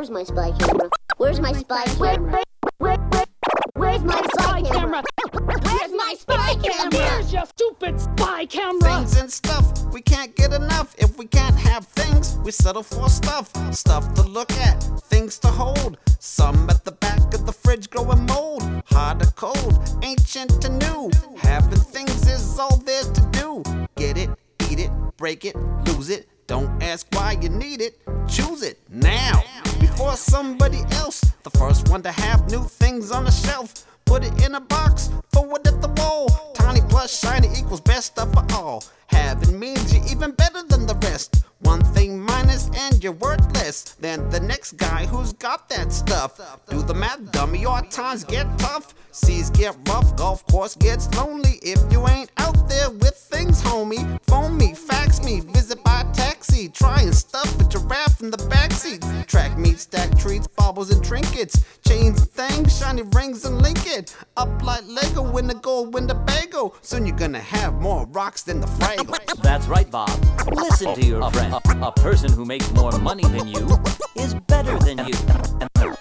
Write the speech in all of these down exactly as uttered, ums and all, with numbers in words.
Where's my spy camera? Where's my spy camera? Where, where, where's my spy camera? Where's my spy camera? Where's your stupid spy camera? Things and stuff, we can't get enough. If we can't have things, we settle for stuff. Stuff to look at, things to hold. Some at the back of the fridge growing mold. Hot or cold, ancient to new. Having things is all there to do. Get it, eat it, break it, lose it. Don't ask why you need it, choose it now. Before somebody else, the first one to have new things on the shelf. Put it in a box, throw it at the wall. Tiny plus shiny equals best stuff for all. Having means you're even better than the rest. One thing minus and you're worthless than the next guy who's got that stuff. Do the math, dummy, our times get tough. Seas get rough, golf course gets lonely. If you ain't out there with things, homie, phone me, fax me, visit by taxi. Try and stuff a giraffe in the backseat. Track meet, stack treats, baubles and trinkets. Chains and things, shiny rings and link it. Up like Lego, win the gold, win the bagel. Soon you're gonna have more rocks than the Fraggles. That's right, Bob. Listen to your friend. A, a person who makes more money than you is better than you, and,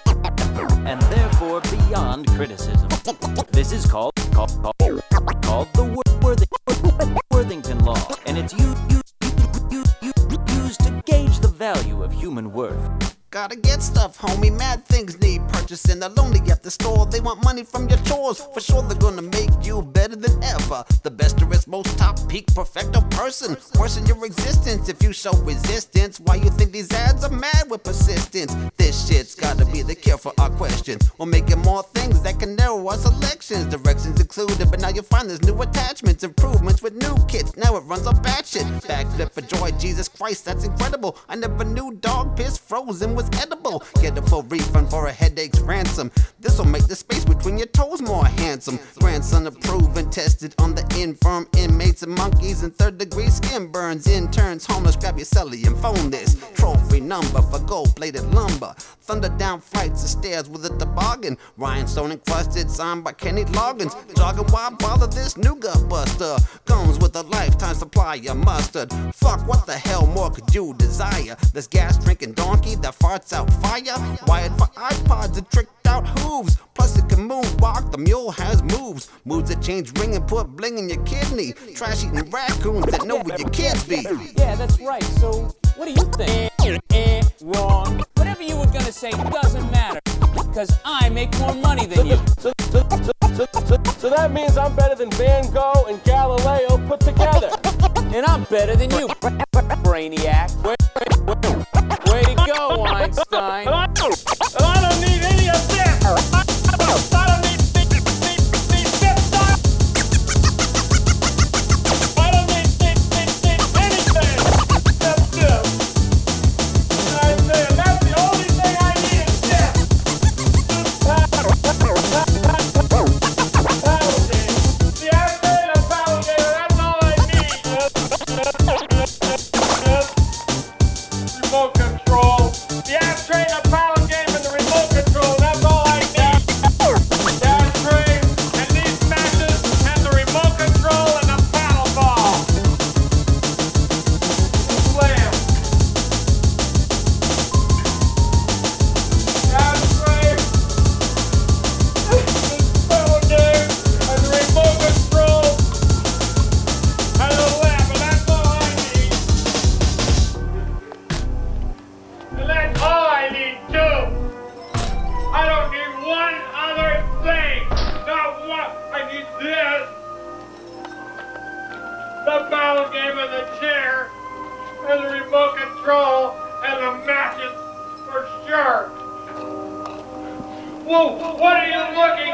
and therefore beyond criticism. This is called called, called, called the Worthing, Worthington Law, and it's used you, you, you, you, used to gauge the value of human worth. Gotta get stuff, homie, mad things need purchasing. They're lonely at the store, they want money from your chores. For sure they're gonna make you better than ever. The bestest, most top peak perfecto person. Worsen your existence if you show resistance. Why you think these ads are mad with persistence? This shit's gotta be the cure for our questions. We're making more things that can narrow our selections. Directions included, but now you'll find there's new attachments. Improvements with new kits, now it runs on batshit. Backflip for joy, Jesus Christ, that's incredible. I never knew dog piss frozen was edible. Get a full refund for a headache's ransom. This'll make the space between your toes more handsome. Grandson approved and tested on the infirm inmates and monkeys and third degree skin burns. Interns, homeless, grab your celly and phone this. Trophy number for gold plated lumber. Thunder down flights of stairs with a toboggan. Rhinestone encrusted, signed by Kenny Loggins. Jogging, why bother this new gut buster? Comes with a lifetime supply of mustard. Fuck, what the hell more could you desire? This gas drinking donkey that farts out fire. Wired for iPods and tricked out hooves. Plus it can moonwalk, the mule has moves. Moves that change ring and put bling in your kidney. Trash eating raccoons that know where your kids be. Yeah, that's right. So, what do you think? Eh, eh, wrong. Whatever you were gonna say doesn't matter. Because I make more money than you. So, so, so, so, so, so that means I'm better than Van Gogh and Galileo put together. And I'm better than you, brainiac. Way, way, way to go, Einstein. And I don't need any of this. I don't need these steps. I don't need anything. That's this. And I say that's the only thing I need is this. The accident of Palligator, that's all I need. Remote control. The ashtray and the power game and the remote control, that's all I need. The ashtray and these matches and the remote control and the paddle ball. Slam. The ashtray, the paddle game and the remote control and the lamp, and that's all I need. And that's all I need too. I don't need one other thing. Not one. I need this. The battle game and the chair and the remote control and the matches for sure. Whoa, what are you looking